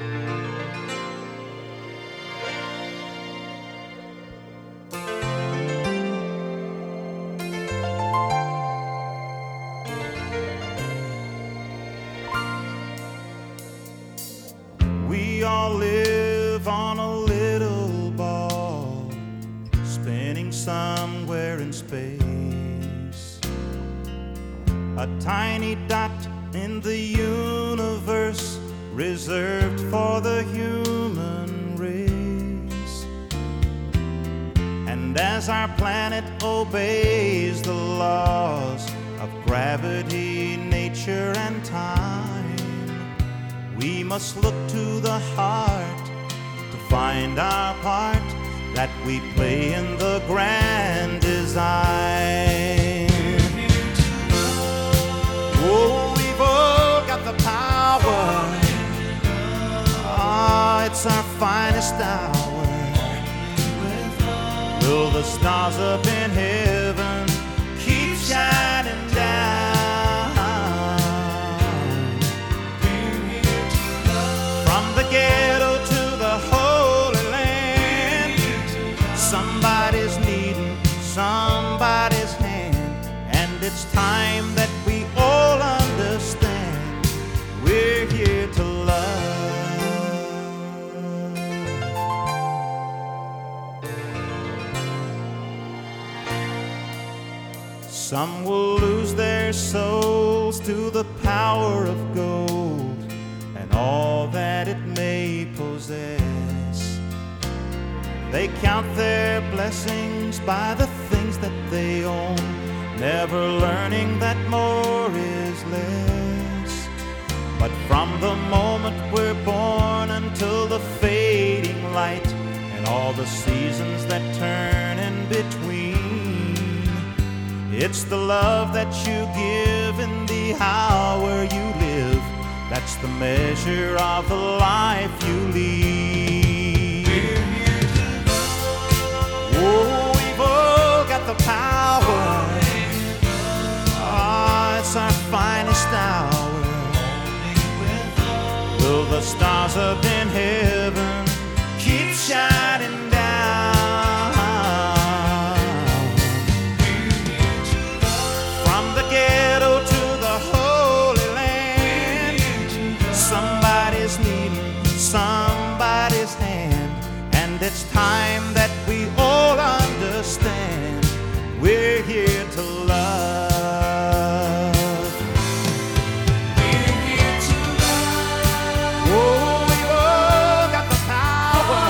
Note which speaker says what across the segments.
Speaker 1: We all live on a little ball, spinning somewhere in space. A tiny dot in the universe, reserved for the human race. And as our planet obeys the laws of gravity, nature, and time, we must look to the heart to find our part that we play in the grand design. Oh, we've all got the power. Ah, it's our finest hour. Will the stars up in heaven keep shining down? Ghetto to the Holy Land, somebody's needing somebody's hand, and it's time that we all understand we're here to love. Some will lose their souls to the power of gold and all that it may possess. They count their blessings by the things that they own, never learning that more is less. But from the moment we're born until the fading light and all the seasons that turn in between, it's the love that you give in the hour you live that's the measure of the life you lead. Oh, we've all got the power. Ah, it's our finest hour. Will the stars up in heaven keep shining down? From the ghetto to the Holy Land, somebody's needing somebody's hand, and it's time that we all understand we're here to love. We're here to love. Oh, we've all got the power.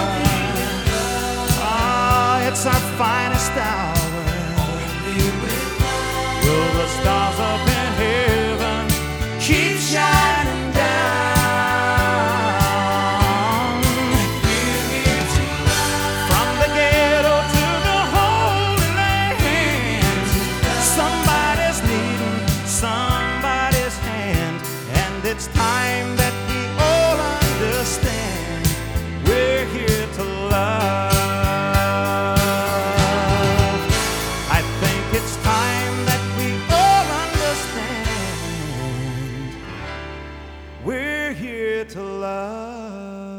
Speaker 1: Ah, it's our finest hour. Will the stars up in heaven keep shining down? We're here to love. From the ghetto to the Holy Land, somebody's needing somebody's hand, and it's time that we all understand we're here to love. I think it's time that we all understand we're here to love.